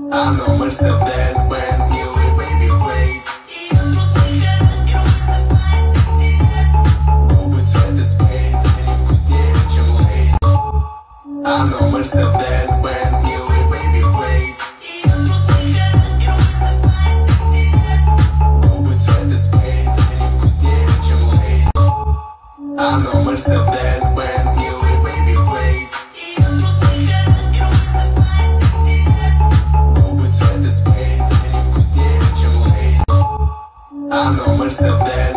I know Mercedes Benz, new baby face. Губы цвета space, они вкуснее, чем лейс. I know Mercedes Benz, new baby face. Губы цвета space, они вкуснее, чем лейс. I know Mercedes Benz, new baby face. Губы цвета space, они вкуснее, чем лейс. I know Mercedes